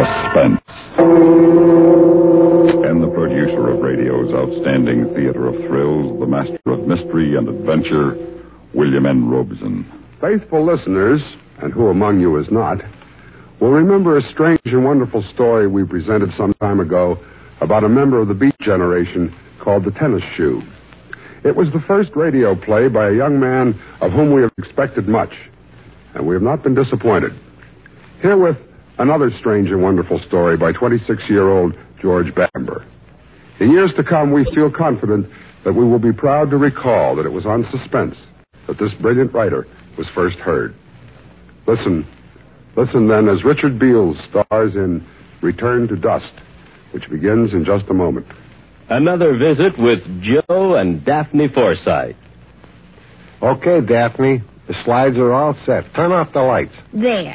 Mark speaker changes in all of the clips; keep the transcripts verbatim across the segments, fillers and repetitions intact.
Speaker 1: Suspense. And the producer of radio's outstanding theater of thrills, the master of mystery and adventure, William N. Robeson.
Speaker 2: Faithful listeners, and who among you is not, will remember a strange and wonderful story we presented some time ago about a member of the Beat Generation called the Tennis Shoe. It was the first radio play by a young man of whom we have expected much, and we have not been disappointed. Herewith, another strange and wonderful story by twenty-six-year-old George Bamber. In years to come, we feel confident that we will be proud to recall that it was on Suspense that this brilliant writer was first heard. Listen, listen then as Richard Beals stars in Return to Dust, which begins in just a moment.
Speaker 3: Another visit with Joe and Daphne Forsythe.
Speaker 4: Okay, Daphne, the slides are all set. Turn off the lights.
Speaker 5: There.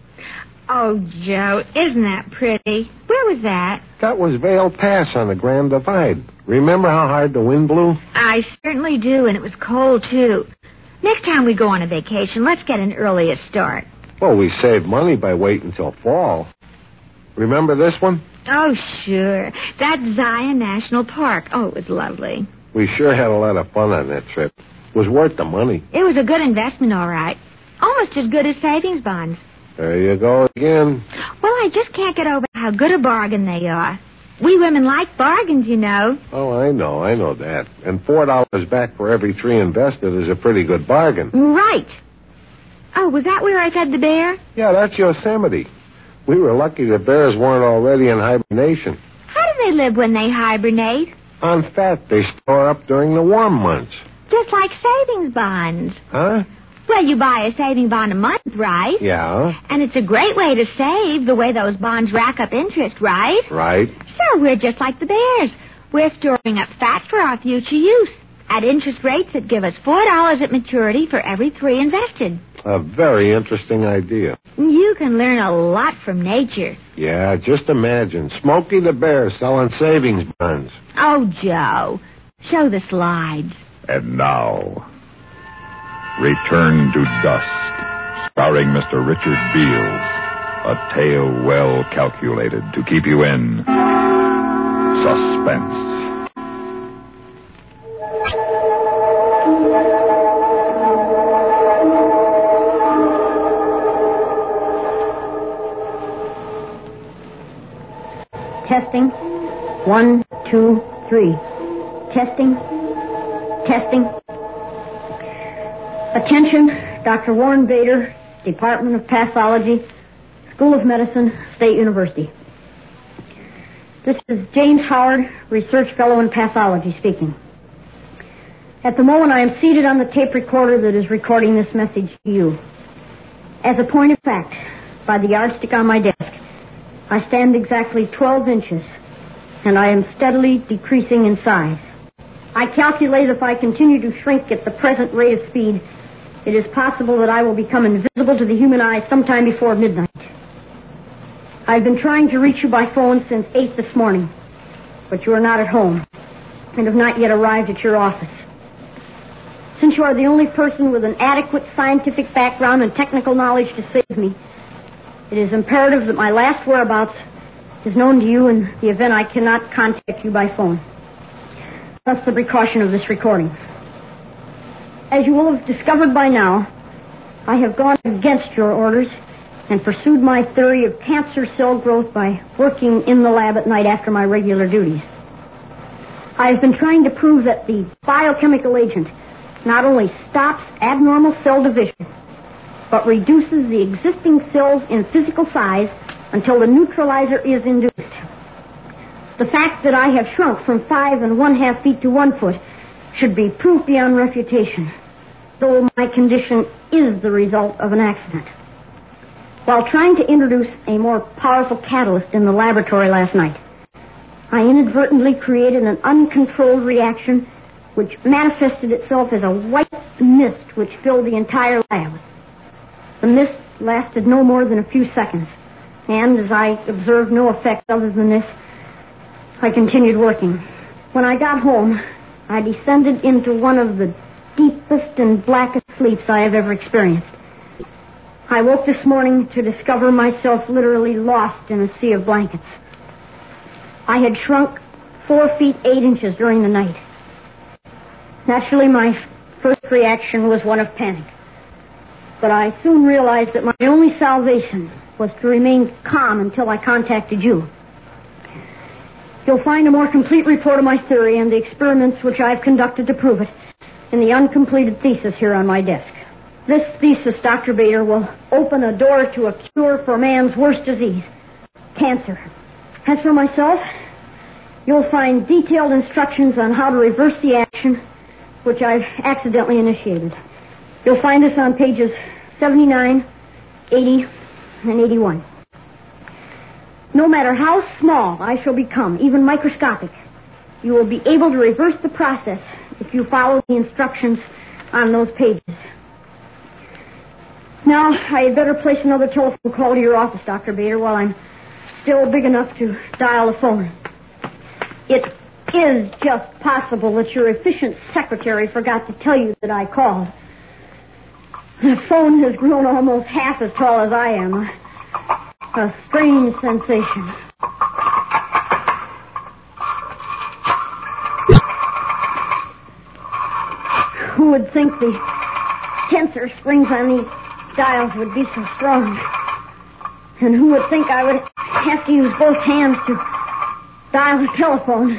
Speaker 5: Oh, Joe, isn't that pretty? Where was that?
Speaker 4: That was Vale Pass on the Grand Divide. Remember how hard the wind blew?
Speaker 5: I certainly do, and it was cold, too. Next time we go on a vacation, let's get an earlier start.
Speaker 4: Well, we saved money by waiting until fall. Remember this one?
Speaker 5: Oh, sure. That's Zion National Park. Oh, it was lovely.
Speaker 4: We sure had a lot of fun on that trip. It was worth the money.
Speaker 5: It was a good investment, all right. Almost as good as savings bonds.
Speaker 4: There you go again.
Speaker 5: Well, I just can't get over how good a bargain they are. We women like bargains, you know.
Speaker 4: Oh, I know, I know that. And four dollars back for every three invested is a pretty good bargain.
Speaker 5: Right. Oh, was that where I fed the bear?
Speaker 4: Yeah, that's Yosemite. We were lucky the bears weren't already in hibernation.
Speaker 5: How do they live when they hibernate?
Speaker 4: On fat they store up during the warm months.
Speaker 5: Just like savings bonds.
Speaker 4: Huh?
Speaker 5: Well, you buy a saving bond a month, right?
Speaker 4: Yeah.
Speaker 5: And it's a great way to save, the way those bonds rack up interest, right?
Speaker 4: Right.
Speaker 5: So we're just like the bears. We're storing up fat for our future use at interest rates that give us four dollars at maturity for every three invested.
Speaker 4: A very interesting idea.
Speaker 5: You can learn a lot from nature.
Speaker 4: Yeah, just imagine. Smokey the Bear selling savings bonds.
Speaker 5: Oh, Joe, show the slides.
Speaker 1: And now, Return to Dust, starring Mister Richard Beals. A tale well calculated to keep you in suspense.
Speaker 6: Testing. One, two, three. Testing. Testing. Attention, Doctor Warren Bader, Department of Pathology, School of Medicine, State University. This is James Howard, Research Fellow in Pathology, speaking. At the moment, I am seated on the tape recorder that is recording this message to you. As a point of fact, by the yardstick on my desk, I stand exactly twelve inches, and I am steadily decreasing in size. I calculate if I continue to shrink at the present rate of speed, it is possible that I will become invisible to the human eye sometime before midnight. I've been trying to reach you by phone since eight this morning, but you are not at home and have not yet arrived at your office. Since you are the only person with an adequate scientific background and technical knowledge to save me, it is imperative that my last whereabouts is known to you in the event I cannot contact you by phone. Thus the precaution of this recording. As you will have discovered by now, I have gone against your orders and pursued my theory of cancer cell growth by working in the lab at night after my regular duties. I have been trying to prove that the biochemical agent not only stops abnormal cell division, but reduces the existing cells in physical size until the neutralizer is induced. The fact that I have shrunk from five and one-half feet to one foot should be proof beyond refutation, though my condition is the result of an accident. While trying to introduce a more powerful catalyst in the laboratory last night, I inadvertently created an uncontrolled reaction which manifested itself as a white mist which filled the entire lab. The mist lasted no more than a few seconds, and as I observed no effect other than this, I continued working. When I got home, I descended into one of the deepest and blackest sleeps I have ever experienced. I woke this morning to discover myself literally lost in a sea of blankets. I had shrunk four feet eight inches during the night. Naturally, my first reaction was one of panic. But I soon realized that my only salvation was to remain calm until I contacted you. You'll find a more complete report of my theory and the experiments which I've conducted to prove it in the uncompleted thesis here on my desk. This thesis, Doctor Bader, will open a door to a cure for man's worst disease, cancer. As for myself, you'll find detailed instructions on how to reverse the action which I've accidentally initiated. You'll find this on pages seventy-nine, eighty, and eighty-one. No matter how small I shall become, even microscopic, you will be able to reverse the process if you follow the instructions on those pages. Now, I had better place another telephone call to your office, Doctor Bader, while I'm still big enough to dial the phone. It is just possible that your efficient secretary forgot to tell you that I called. The phone has grown almost half as tall as I am. A, a strange sensation. Who would think the tensor springs on these dials would be so strong? And who would think I would have to use both hands to dial the telephone?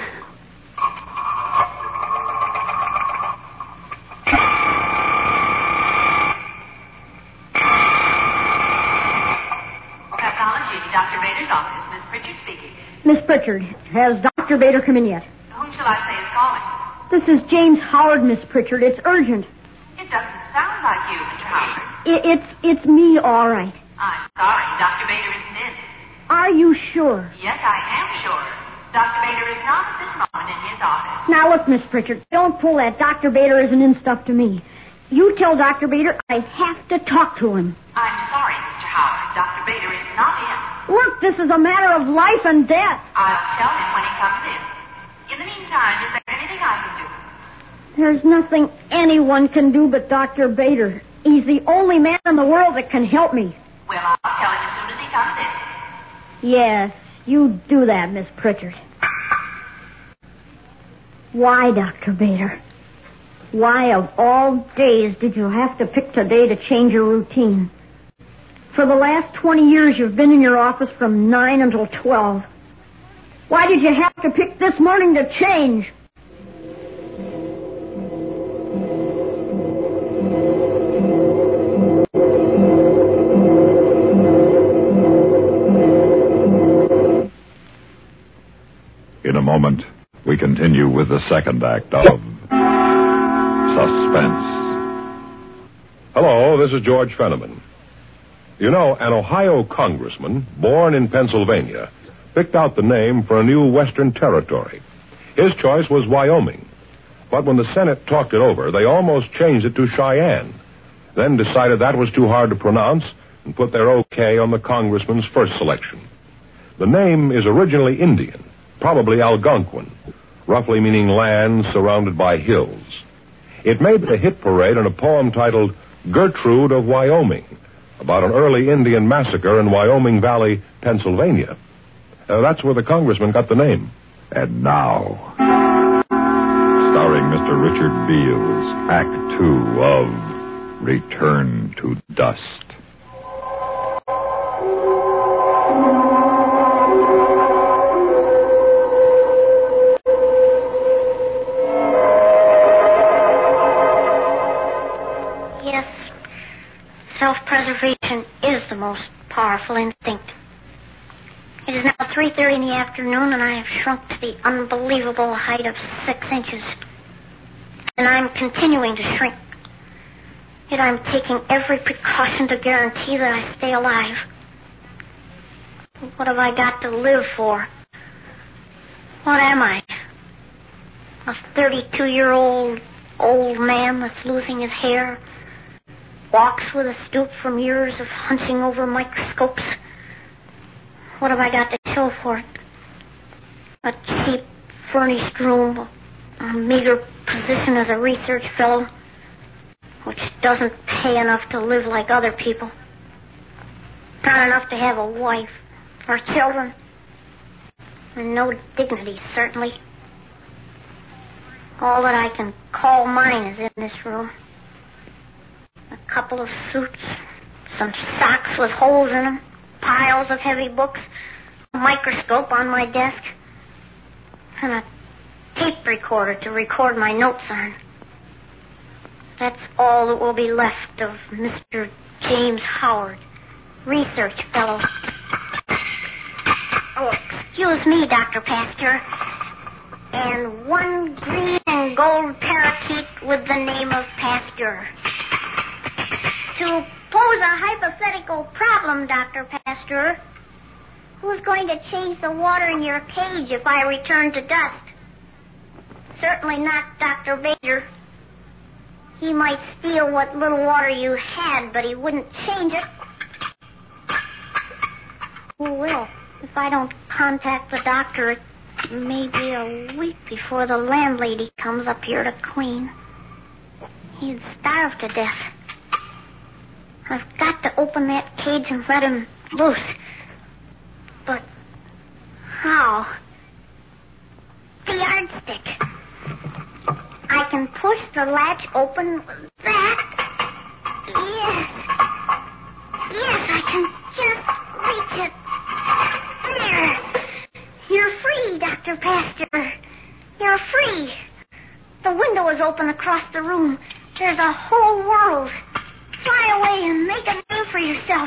Speaker 7: Doctor Bader's office. Miss Pritchard speaking.
Speaker 6: Miss Pritchard, has Doctor Bader come in yet?
Speaker 7: Whom shall I say is calling?
Speaker 6: This is James Howard, Miss Pritchard. It's urgent.
Speaker 7: It doesn't sound like you, Mister Howard.
Speaker 6: I- it's it's me, all right.
Speaker 7: I'm sorry. Doctor Bader isn't in.
Speaker 6: Are you sure?
Speaker 7: Yes, I am sure. Doctor Bader is not at this moment in his office.
Speaker 6: Now, look, Miss Pritchard, don't pull that Doctor Bader isn't in stuff to me. You tell Doctor Bader I have to talk to him.
Speaker 7: I'm sorry, Mister Howard. Doctor Bader is not in.
Speaker 6: Look, this is a matter of life and death.
Speaker 7: I'll tell him when he comes in. In the meantime, is there anything I can do?
Speaker 6: There's nothing anyone can do but Doctor Bader. He's the only man in the world that can help me.
Speaker 7: Well, I'll tell him as soon as he comes in.
Speaker 6: Yes, you do that, Miss Pritchard. Why, Doctor Bader? Why, of all days, did you have to pick today to change your routine? For the last twenty years, you've been in your office from nine until twelve. Why did you have to pick this morning to change?
Speaker 1: In a moment, we continue with the second act of Suspense.
Speaker 8: Hello, this is George Fenneman. You know, an Ohio congressman, born in Pennsylvania, picked out the name for a new Western territory. His choice was Wyoming. But when the Senate talked it over, they almost changed it to Cheyenne, then decided that was too hard to pronounce and put their okay on the congressman's first selection. The name is originally Indian, probably Algonquin, roughly meaning land surrounded by hills. It made the hit parade in a poem titled Gertrude of Wyoming, about an early Indian massacre in Wyoming Valley, Pennsylvania. Uh, that's where the congressman got the name.
Speaker 1: And now, starring Mister Richard Beals, Act Two of Return to Dust.
Speaker 9: Yes, self-preservation is the most powerful instinct. It is now three thirty in the afternoon, and I have shrunk to the unbelievable height of six inches. And I'm continuing to shrink. Yet I'm taking every precaution to guarantee that I stay alive. What have I got to live for? What am I? A thirty-two-year-old old man that's losing his hair? Walks with a stoop from years of hunching over microscopes? What have I got to show for it? A cheap, furnished room, a meager position as a research fellow, which doesn't pay enough to live like other people. Not enough to have a wife or children. And no dignity, certainly. All that I can call mine is in this room. A couple of suits, some socks with holes in them, piles of heavy books, a microscope on my desk, and a tape recorder to record my notes on. That's all that will be left of Mister James Howard, research fellow. Oh, excuse me, Doctor Pasteur. And one green and gold parakeet with the name of Pasteur. To pose a hypothetical problem, Doctor Pasteur, who's going to change the water in your cage if I return to dust? Certainly not Doctor Bader. He might steal what little water you had, but he wouldn't change it. Who will? If I don't contact the doctor, it may be a week before the landlady comes up here to clean. He'd starve to death. I've got to open that cage and let him loose. But how? The yardstick. I can push the latch open with that. Yes. Yes, I can just reach it. There. You're free, Doctor Pasteur. You're free. The window is open across the room. There's a whole world. Fly away and make a name for yourself.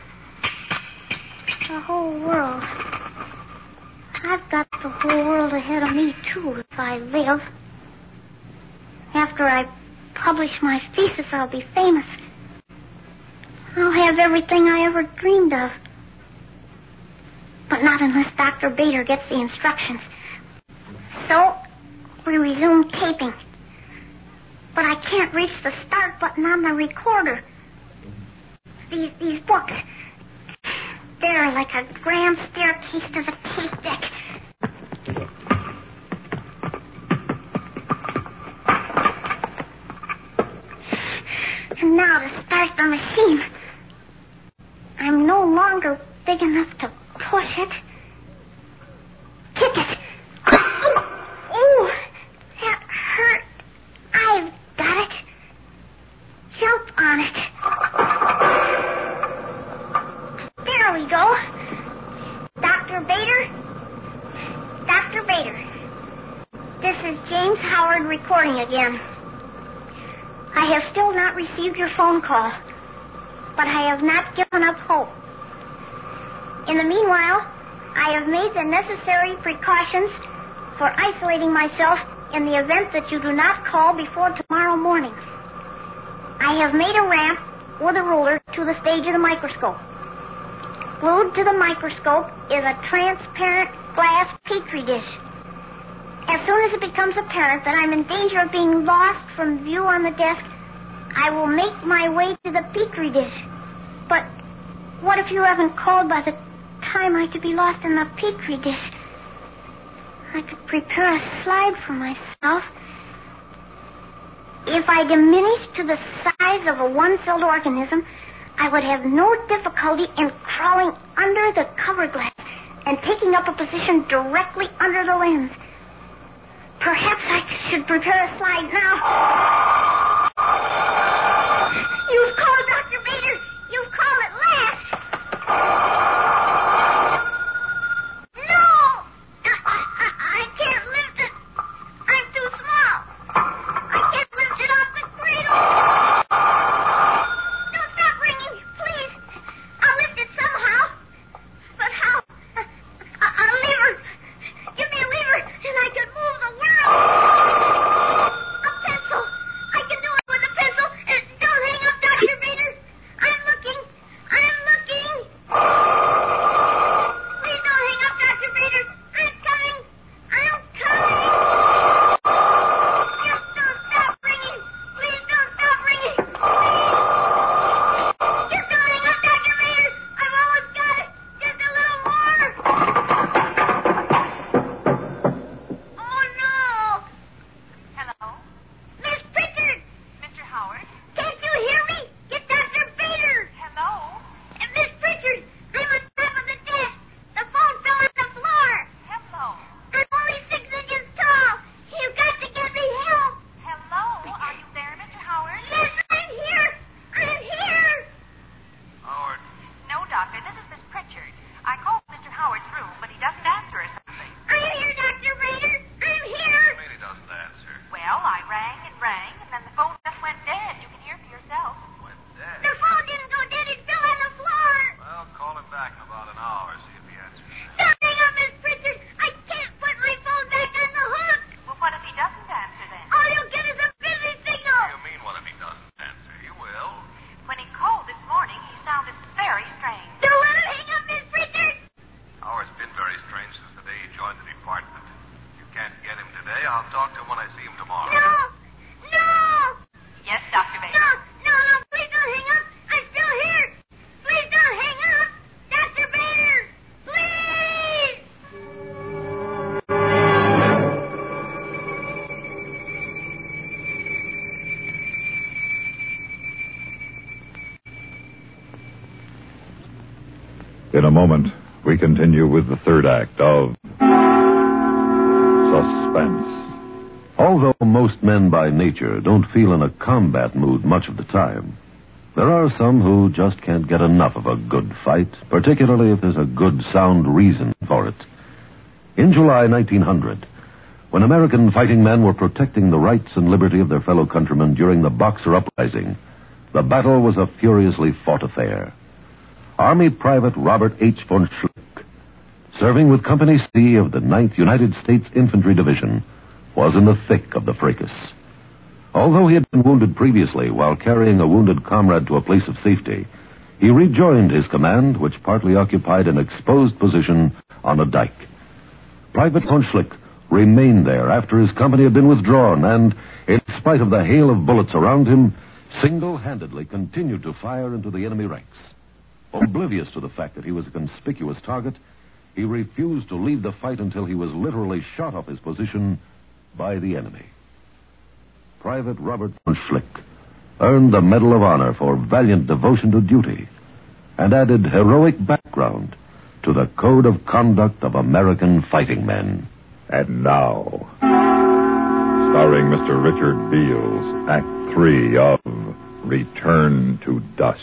Speaker 9: The whole world. I've got the whole world ahead of me, too, if I live. After I publish my thesis, I'll be famous. I'll have everything I ever dreamed of. But not unless Doctor Bader gets the instructions. So, we resume taping. But I can't reach the start button on the recorder. These, these books, they're like a grand staircase to the tape deck. And now to start the machine. I'm no longer big enough to push it. Kick it. Oh, oh, that hurt. I've got it. Jump on it. There we go. Doctor Bader? Doctor Bader. This is James Howard recording again. I have still not received your phone call, but I have not given up hope. In the meanwhile, I have made the necessary precautions for isolating myself in the event that you do not call before tomorrow morning. I have made a ramp with a ruler to the stage of the microscope. Glued to the microscope is a transparent glass petri dish. As soon as it becomes apparent that I'm in danger of being lost from view on the desk, I will make my way to the petri dish. But what if you haven't called by the time I could be lost in the petri dish? I could prepare a slide for myself. If I diminish to the size of a one-celled organism, I would have no difficulty in crawling under the cover glass and taking up a position directly under the lens. Perhaps I should prepare a slide now. You've called, Doctor Bader. You've called at last. No! I, I, I can't lift it. I'm too small. I can't lift it off the cradle. Don't stop ringing, please. I'll lift it somehow. But how? A, a, a lever. Give me a lever, and I can move the world. A pencil. I can do it with a pencil. And don't hang up, Doctor Bader.
Speaker 10: about an hour, see if he answers.
Speaker 9: Don't hang up, Miss Pritchard. I can't put my phone back on the hook.
Speaker 7: Well, what if he doesn't answer then?
Speaker 9: All you'll get is a busy signal.
Speaker 10: What do you mean, what if he doesn't answer? He will.
Speaker 7: When he called this morning, he sounded very strange.
Speaker 9: Don't let him hang up, Miss Pritchard.
Speaker 10: Howard's been very strange since the day he joined the department. If you can't get him today, I'll talk to him when I see him tomorrow.
Speaker 9: No! No!
Speaker 7: Yes, Doctor Bader.
Speaker 9: No, no, no, please don't hang up. I'm still here. Please don't hang up. Doctor Bader, please!
Speaker 1: In a moment, we continue with the third act of Suspense.
Speaker 11: Although most men by nature don't feel in a combat mood much of the time, there are some who just can't get enough of a good fight, particularly if there's a good, sound reason for it. In July nineteen hundred, when American fighting men were protecting the rights and liberty of their fellow countrymen during the Boxer Uprising, the battle was a furiously fought affair. Army Private Robert H. von Schlick, serving with Company C of the ninth United States Infantry Division, was in the thick of the fracas. Although he had been wounded previously while carrying a wounded comrade to a place of safety, he rejoined his command, which partly occupied an exposed position on a dike. Private von Schlick remained there after his company had been withdrawn and, in spite of the hail of bullets around him, single-handedly continued to fire into the enemy ranks. Oblivious to the fact that he was a conspicuous target, he refused to leave the fight until he was literally shot off his position by the enemy. Private Robert von Schlick earned the Medal of Honor for valiant devotion to duty and added heroic background to the code of conduct of American fighting men.
Speaker 1: And now, starring Mister Richard Beals, Act Three of Return to Dust.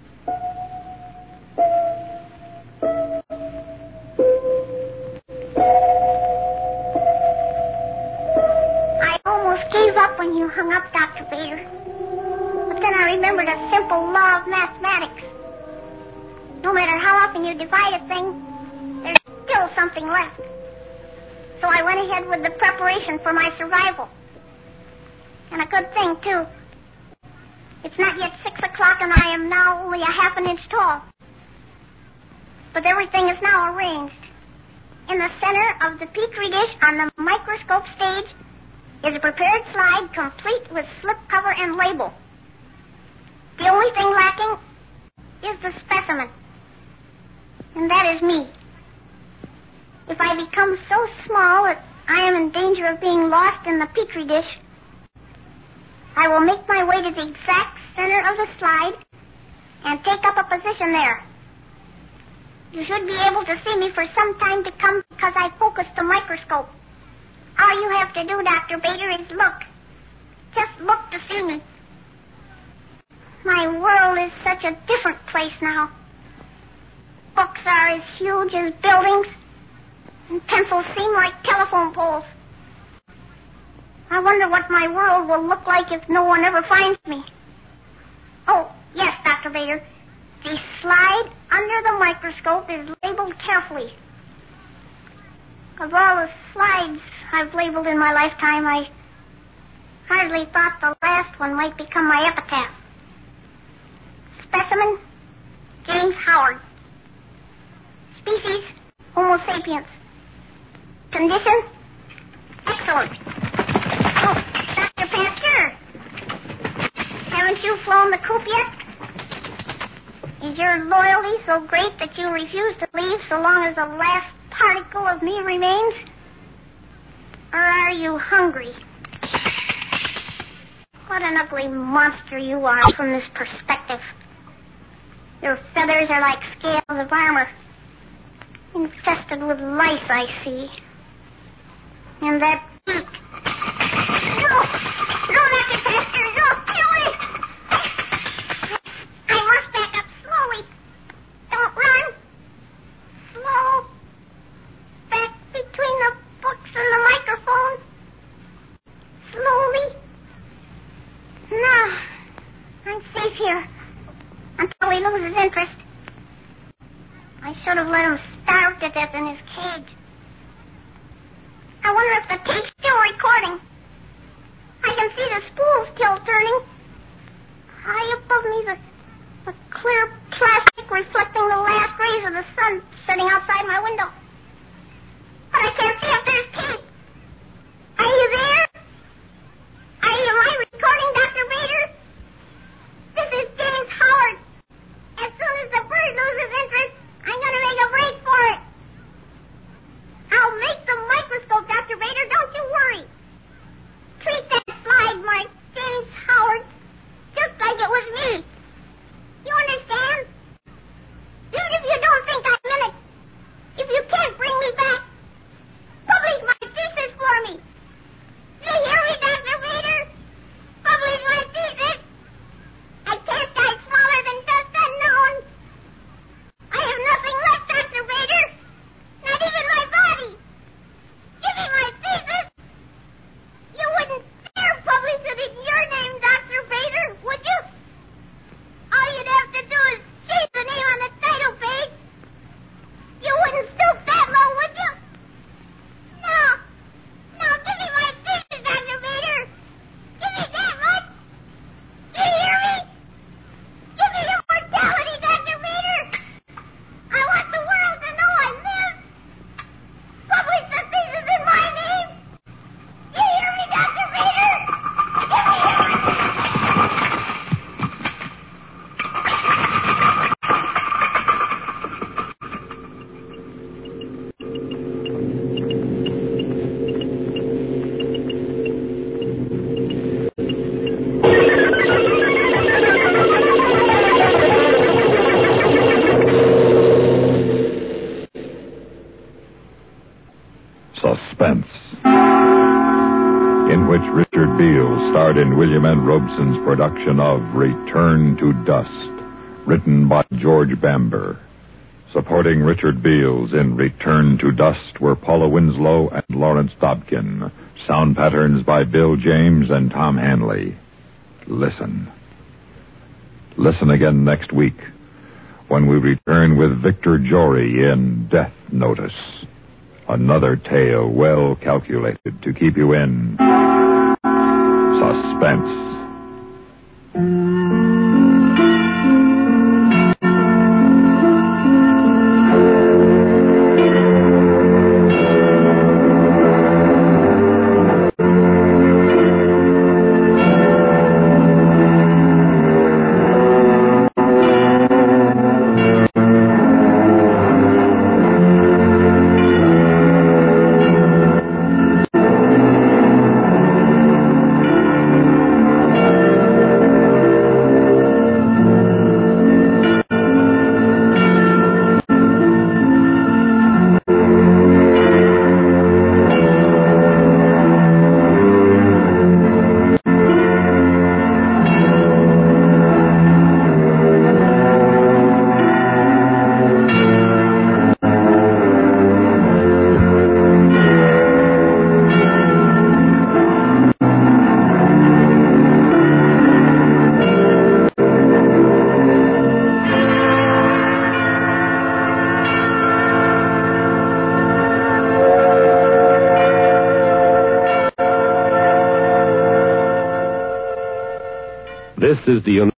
Speaker 9: When you hung up, Doctor Bader. But then I remembered a simple law of mathematics. No matter how often you divide a thing, there's still something left. So I went ahead with the preparation for my survival. And a good thing, too. It's not yet six o'clock and I am now only a half an inch tall. But everything is now arranged. In the center of the Petri dish on the microscope stage is a prepared slide complete with slipcover and label. The only thing lacking is the specimen. And that is me. If I become so small that I am in danger of being lost in the Petri dish, I will make my way to the exact center of the slide and take up a position there. You should be able to see me for some time to come because I focused the microscope. All you have to do, Doctor Bader, is look. Just look to see me. My world is such a different place now. Books are as huge as buildings, and pencils seem like telephone poles. I wonder what my world will look like if no one ever finds me. Oh, yes, Doctor Bader. The slide under the microscope is labeled carefully. Of all the slides I've labeled in my lifetime, I hardly thought the last one might become my epitaph. Specimen, James Howard. Species, Homo sapiens. Condition, excellent. Oh, Doctor Pasteur, haven't you flown the coop yet? Is your loyalty so great that you refuse to leave so long as the last particle of me remains? Or are you hungry? What an ugly monster you are from this perspective. Your feathers are like scales of armor, infested with lice, I see. And that beak. No! No, Doctor Pasteur, no! Get away! I must back up slowly. Don't run. Slow. Back between the books and the microphone. Slowly. Now, I'm safe here until he loses interest. I should have let him starve to death in his cage. I wonder if the tape's still recording. I can see the spools still turning. High above me, the, the clear plastic reflecting the last rays of the sun setting outside my window. But I can't see if there's tape. Are you there? Are you, am I recording, Doctor Bader? This is James Howard. As soon as the bird loses interest, I'm going to make a break for it. I'll make the microscope, Doctor Bader. Don't you worry. Treat that slide mark James Howard just like it was me. You understand? Even if you don't think I'm in it, if you can't bring me back, publish my thesis for me. You hear me, Doctor Bader? Publish my thesis. I can't die smaller than dust unknown. I have nothing left, Doctor Bader. Not even my body. Give me my thesis. You wouldn't dare publish it in your name, Doctor Bader, would you? All you'd have to do is change the name on the title page. You wouldn't stoop that low, would you? No. No, give me my thesis, Doctor Bader. Give me that much. You hear me? Give me immortality, Doctor Bader. I want the world to know I live. Publish the thesis in my name. You hear me, Doctor Bader?
Speaker 1: Suspense, in which Richard Beale starred in William N. Robeson's production of Return to Dust, written by George Bamber. Supporting Richard Beale in Return to Dust were Paula Winslow and Lawrence Dobkin. Sound patterns by Bill James and Tom Hanley. Listen. Listen again next week when we return with Victor Jory in Death Notice. Another tale well calculated to keep you in suspense.
Speaker 3: This is the